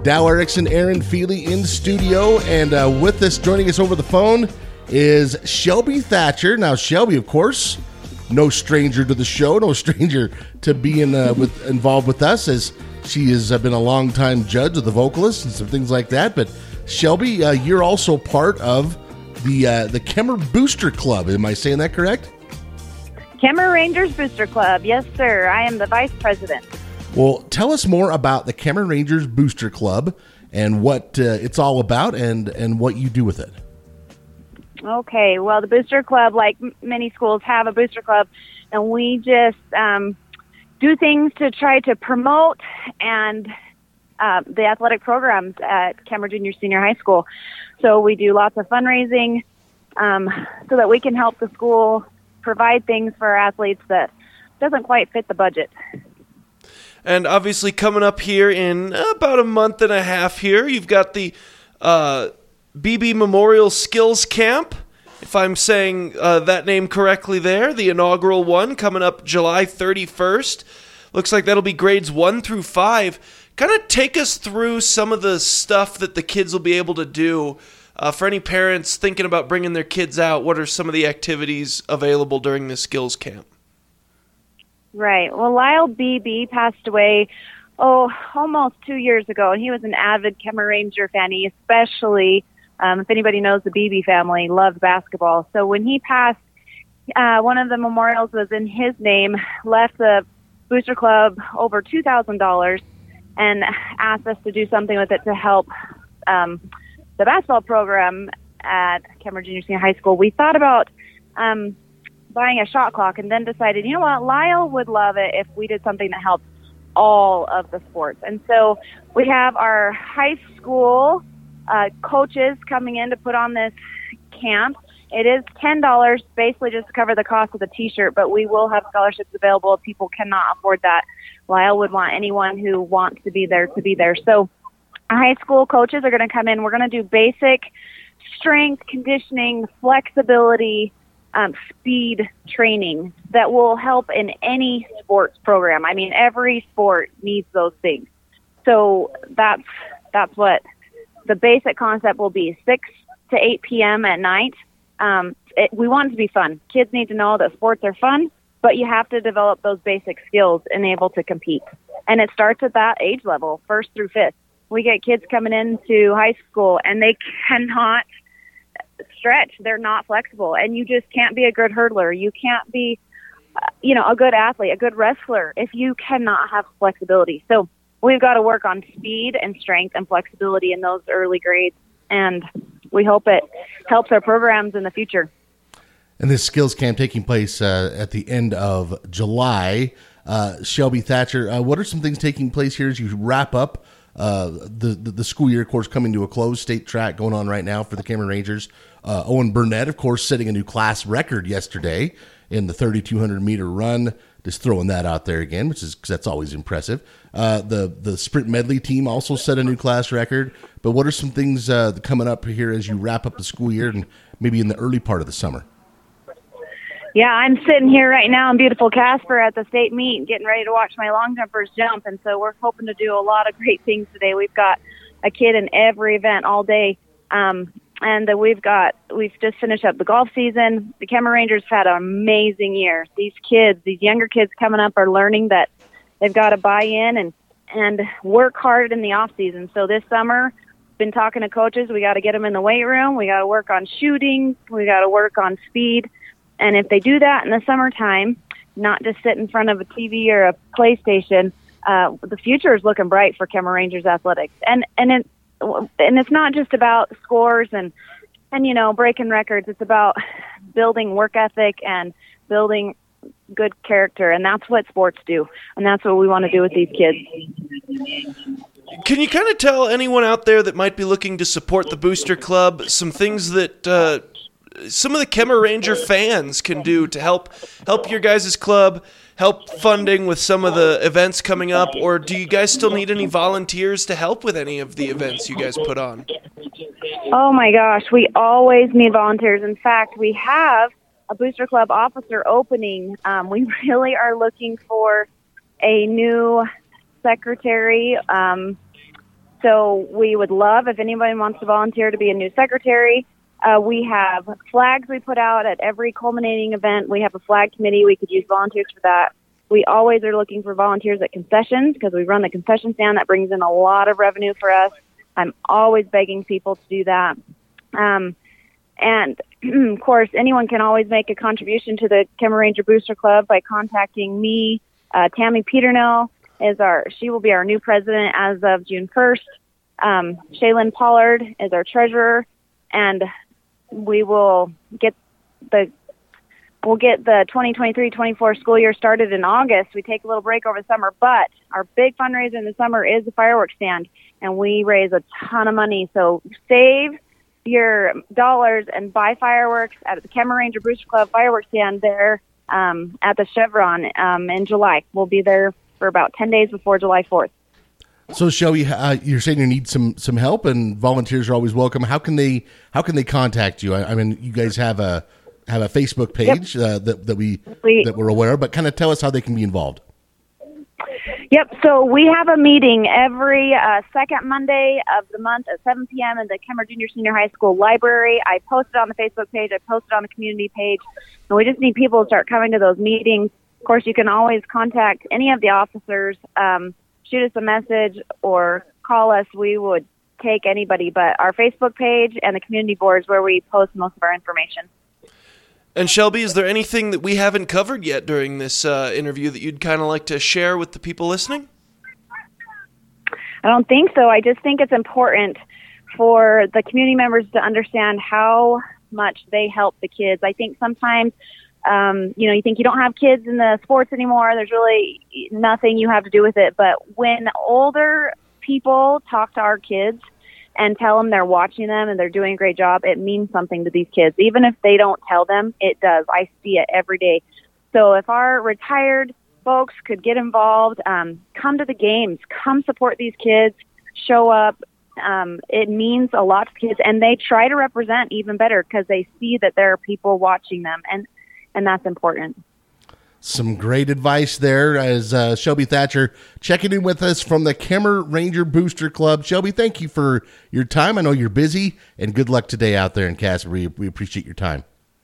Dow Erickson, Aaron Feely in studio, and with us, joining us over the phone is Shelby Thatcher. Now, Shelby, of course, no stranger to the show, no stranger to being involved with us, as she has been a longtime judge of the vocalists and some things like that. But Shelby, you're also part of the Kemmer Booster Club. Am I saying that correct? Kemmer Rangers Booster Club. Yes, sir. I am the vice president. Well, tell us more about the Kemmer Rangers Booster Club and what it's all about and what you do with it. Okay. Well, the Booster Club, like many schools, have a Booster Club, and we just do things to try to promote and the athletic programs at Kemmer Junior Senior High School. So we do lots of fundraising so that we can help the school provide things for our athletes that doesn't quite fit the budget. And obviously coming up here in about a month and a half here, you've got the BB Memorial Skills Camp, if I'm saying that name correctly there, the inaugural one coming up July 31st. Looks like that'll be grades 1 through 5. Kind of take us through some of the stuff that the kids will be able to do. For any parents thinking about bringing their kids out, what are some of the activities available during the skills camp? Right. Well, Lyle Beebe passed away, almost 2 years ago, and he was an avid Kemmer Ranger fan. He especially, if anybody knows the Beebe family, loved basketball. So when he passed, one of the memorials was in his name, left the Booster Club over $2,000, and asked us to do something with it to help the basketball program at Kemmer Junior Senior High School. We thought about buying a shot clock, and then decided, you know what, Lyle would love it if we did something that helped all of the sports. And so we have our high school coaches coming in to put on this camp. It is $10, basically just to cover the cost of the T-shirt, but we will have scholarships available if people cannot afford that. Lyle would want anyone who wants to be there to be there. So our high school coaches are going to come in. We're going to do basic strength, conditioning, flexibility, speed training that will help in any sports program. I mean, every sport needs those things. So that's what the basic concept will be, 6 to 8 p.m. at night. We want it to be fun. Kids need to know that sports are fun, but you have to develop those basic skills and able to compete. And it starts at that age level, 1st through 5th. We get kids coming into high school, and they cannot stretch. They're not flexible, and you just can't be a good hurdler. You can't be, a good athlete, a good wrestler if you cannot have flexibility. So we've got to work on speed and strength and flexibility in those early grades, and we hope it helps our programs in the future. And this skills camp taking place at the end of July. Shelby Thatcher, what are some things taking place here as you wrap up the school year, of course, coming to a close? State track going on right now for the Kemmer Rangers. Owen Burnett, of course, setting a new class record yesterday in the 3,200-meter run. Just throwing that out there again, because that's always impressive. The sprint medley team also set a new class record. But what are some things coming up here as you wrap up the school year and maybe in the early part of the summer? Yeah, I'm sitting here right now in beautiful Casper at the state meet, getting ready to watch my long jumpers jump, and so we're hoping to do a lot of great things today. We've got a kid in every event all day, and we've just finished up the golf season. The Kemmer Rangers have had an amazing year. These younger kids coming up are learning that they've got to buy in and work hard in the off season. So this summer, been talking to coaches. We got to get them in the weight room. We got to work on shooting. We got to work on speed. And if they do that in the summertime, not just sit in front of a TV or a PlayStation, the future is looking bright for Kemmer Rangers athletics. And it's not just about scores and breaking records. It's about building work ethic and building good character, and that's what sports do, and that's what we want to do with these kids. Can you kind of tell anyone out there that might be looking to support the Booster Club some things that some of the Kemmer Ranger fans can do to help your guys' club, help funding with some of the events coming up, or do you guys still need any volunteers to help with any of the events you guys put on? Oh my gosh, we always need volunteers. In fact, we have a Booster Club officer opening. We really are looking for a new secretary. So we would love if anybody wants to volunteer to be a new secretary. We have flags we put out at every culminating event. We have a flag committee. We could use volunteers for that. We always are looking for volunteers at concessions because we run the concession stand. That brings in a lot of revenue for us. I'm always begging people to do that. And, of course, anyone can always make a contribution to the Kemmer Ranger Booster Club by contacting me. Tammy Peternell she will be our new president as of June 1st. Shaylin Pollard is our treasurer, and we will get the 2023-24 school year started in August. We take a little break over the summer, but our big fundraiser in the summer is the fireworks stand, and we raise a ton of money. So save your dollars and buy fireworks at the Kemmer Ranger Booster Club fireworks stand there at the Chevron in July. We'll be there for about 10 days before July 4th. So, Shelby, you're saying you need some help, and volunteers are always welcome. How can they contact you? I mean, you guys have a Facebook page that we're aware of, but kind of tell us how they can be involved. Yep. So we have a meeting every second Monday of the month at 7 p.m. in the Kemmer Junior Senior High School library. I post it on the Facebook page. I post it on the community page. And we just need people to start coming to those meetings. Of course, you can always contact any of the officers, shoot us a message, or call us. We would take anybody. But our Facebook page and the community boards where we post most of our information. And Shelby, is there anything that we haven't covered yet during this interview that you'd kind of like to share with the people listening? I don't think so. I just think it's important for the community members to understand how much they help the kids. I think sometimes, you think you don't have kids in the sports anymore. There's really nothing you have to do with it. But when older people talk to our kids and tell them they're watching them and they're doing a great job, it means something to these kids. Even if they don't tell them, it does. I see it every day. So if our retired folks could get involved, come to the games, come support these kids, show up. It means a lot to kids, and they try to represent even better because they see that there are people watching them, and that's important. Some great advice there as Shelby Thatcher checking in with us from the Kemmer Ranger Booster Club. Shelby, thank you for your time. I know you're busy, and good luck today out there in Casper. We appreciate your time.